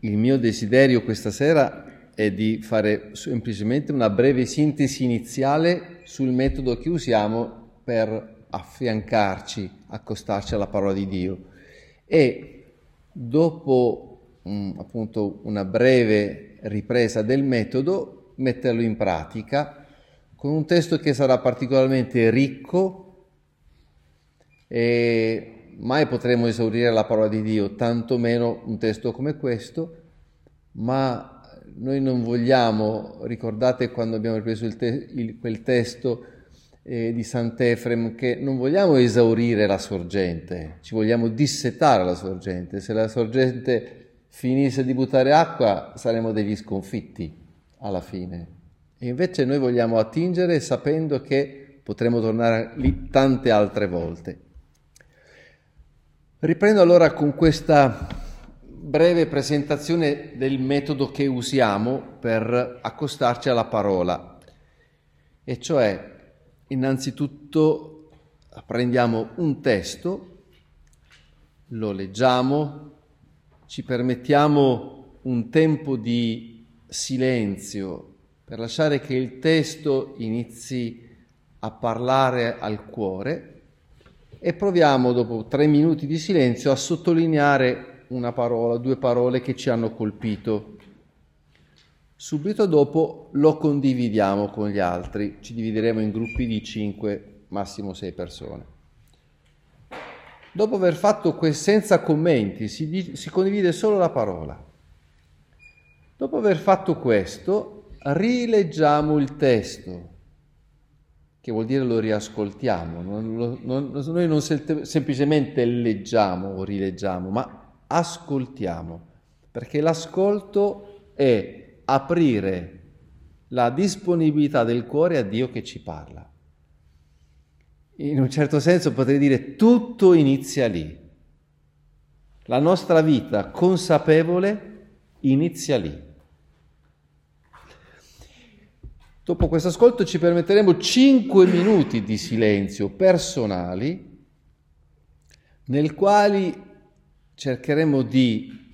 il mio desiderio questa sera è di fare semplicemente una breve sintesi iniziale sul metodo che usiamo per affiancarci, accostarci alla parola di Dio. E dopo appunto una breve ripresa del metodo, metterlo in pratica con un testo che sarà particolarmente ricco e mai potremo esaurire la parola di Dio, tantomeno un testo come questo, ma noi non vogliamo, ricordate quando abbiamo preso quel testo di Sant'Efrem, che non vogliamo esaurire la sorgente, ci vogliamo dissetare la sorgente. Se la sorgente finisse di buttare acqua saremo degli sconfitti alla fine, e invece noi vogliamo attingere sapendo che potremo tornare lì tante altre volte. Riprendo allora con questa breve presentazione del metodo che usiamo per accostarci alla parola, e cioè innanzitutto prendiamo un testo, lo leggiamo, ci permettiamo un tempo di silenzio per lasciare che il testo inizi a parlare al cuore, e proviamo dopo 3 minuti di silenzio a sottolineare una parola, 2 parole che ci hanno colpito. Subito dopo lo condividiamo con gli altri, ci divideremo in gruppi di 5, massimo 6 persone. Dopo aver fatto senza commenti, si condivide solo la parola. Dopo aver fatto questo, rileggiamo il testo, che vuol dire lo riascoltiamo. Noi non semplicemente leggiamo o rileggiamo, ma ascoltiamo, perché l'ascolto è aprire la disponibilità del cuore a Dio che ci parla. In un certo senso potrei dire tutto inizia lì. La nostra vita consapevole inizia lì. Dopo questo ascolto ci permetteremo 5 minuti di silenzio personali, nel quali cercheremo di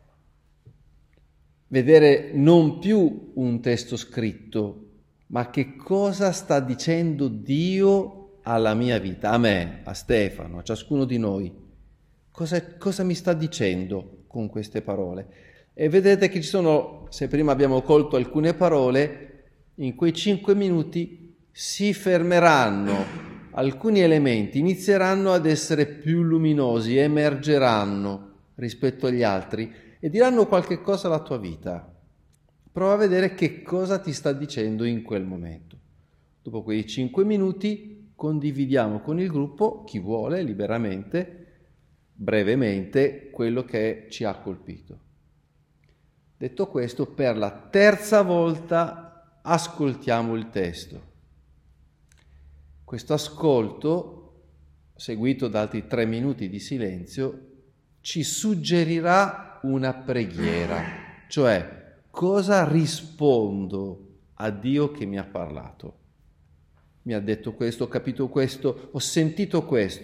vedere non più un testo scritto, ma che cosa sta dicendo Dio alla mia vita, a me, a Stefano, a ciascuno di noi. Cosa mi sta dicendo con queste parole? E vedete che ci sono, se prima abbiamo colto alcune parole, in quei 5 minuti si fermeranno alcuni elementi, inizieranno ad essere più luminosi, emergeranno rispetto agli altri e diranno qualche cosa alla tua vita. Prova a vedere che cosa ti sta dicendo in quel momento. Dopo quei 5 minuti condividiamo con il gruppo, chi vuole, liberamente, brevemente, quello che ci ha colpito. Detto questo, per la terza volta ascoltiamo il testo. Questo ascolto, seguito da altri 3 minuti di silenzio, ci suggerirà una preghiera, cioè cosa rispondo a Dio che mi ha parlato. Mi ha detto questo, ho capito questo, ho sentito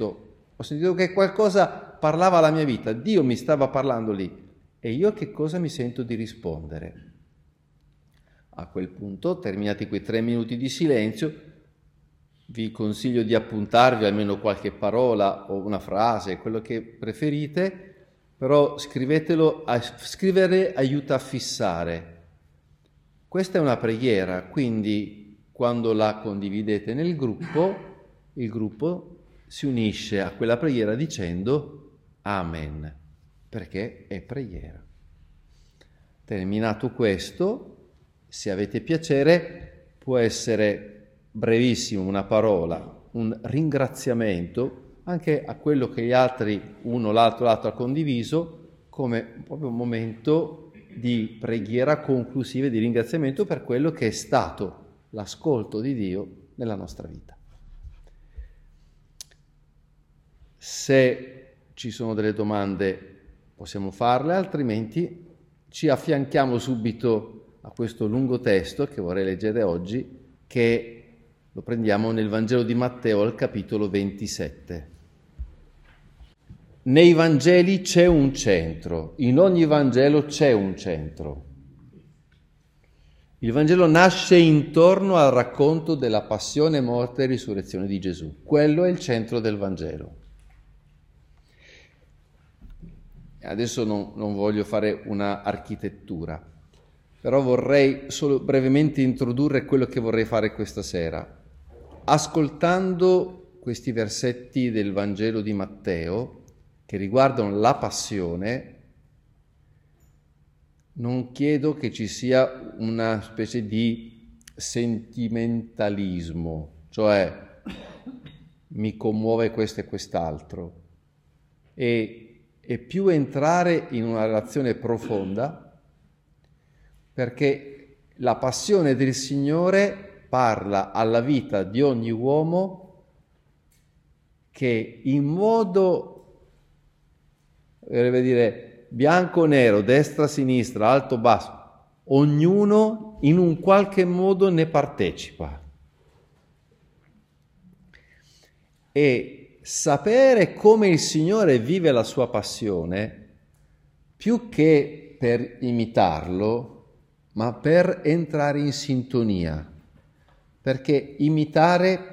che qualcosa parlava alla mia vita, Dio mi stava parlando lì, e io che cosa mi sento di rispondere? A quel punto, terminati quei 3 minuti di silenzio, vi consiglio di appuntarvi almeno qualche parola o una frase, quello che preferite, però scrivetelo, scrivere aiuta a fissare. Questa è una preghiera, quindi quando la condividete nel gruppo, il gruppo si unisce a quella preghiera dicendo Amen, perché è preghiera. Terminato questo, se avete piacere, può essere brevissimo una parola, un ringraziamento anche a quello che gli altri, uno, l'altro ha condiviso, come proprio un momento di preghiera conclusiva e di ringraziamento per quello che è stato l'ascolto di Dio nella nostra vita. Se ci sono delle domande possiamo farle, altrimenti ci affianchiamo subito a questo lungo testo che vorrei leggere oggi, che lo prendiamo nel Vangelo di Matteo al capitolo 27. nei Vangeli c'è un centro, in ogni Vangelo c'è un centro. Il Vangelo nasce intorno al racconto della passione, morte e risurrezione di Gesù. Quello è il centro del Vangelo. Adesso non voglio fare una architettura, però vorrei solo brevemente introdurre quello che vorrei fare questa sera. Ascoltando questi versetti del Vangelo di Matteo, che riguardano la passione, non chiedo che ci sia una specie di sentimentalismo, cioè mi commuove questo e quest'altro, e più entrare in una relazione profonda, perché la passione del Signore parla alla vita di ogni uomo che in modo, deve dire, bianco o nero, destra, sinistra, alto, basso, ognuno in un qualche modo ne partecipa. E sapere come il Signore vive la sua passione, più che per imitarlo, ma per entrare in sintonia. Perché imitare,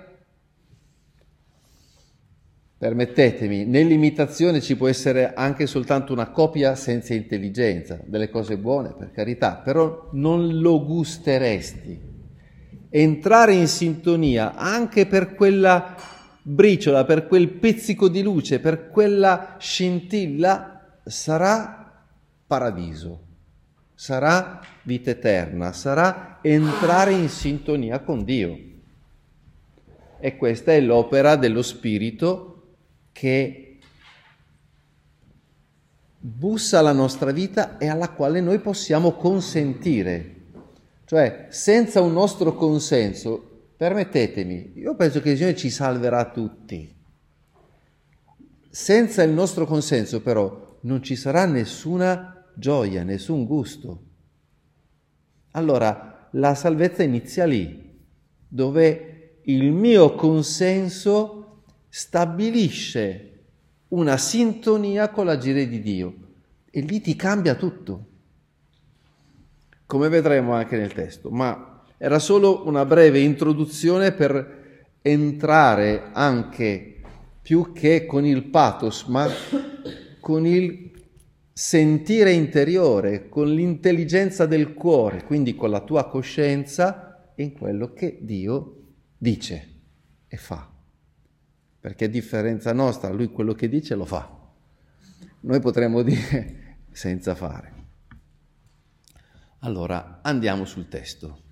permettetemi, nell'imitazione ci può essere anche soltanto una copia senza intelligenza, delle cose buone, per carità, però non lo gusteresti. Entrare in sintonia anche per quella briciola, per quel pizzico di luce, per quella scintilla, sarà paradiso, sarà vita eterna, sarà entrare in sintonia con Dio. E questa è l'opera dello Spirito che bussa alla nostra vita e alla quale noi possiamo consentire. Cioè, senza un nostro consenso, permettetemi, io penso che il Signore ci salverà tutti. Senza il nostro consenso, però, non ci sarà nessuna gioia, nessun gusto. Allora, la salvezza inizia lì, dove il mio consenso stabilisce una sintonia con l'agire di Dio e lì ti cambia tutto, come vedremo anche nel testo. Ma era solo una breve introduzione per entrare anche, più che con il pathos, ma con il sentire interiore, con l'intelligenza del cuore, quindi con la tua coscienza in quello che Dio dice e fa. Perché a differenza nostra, lui quello che dice lo fa. Noi potremmo dire senza fare. Allora, andiamo sul testo.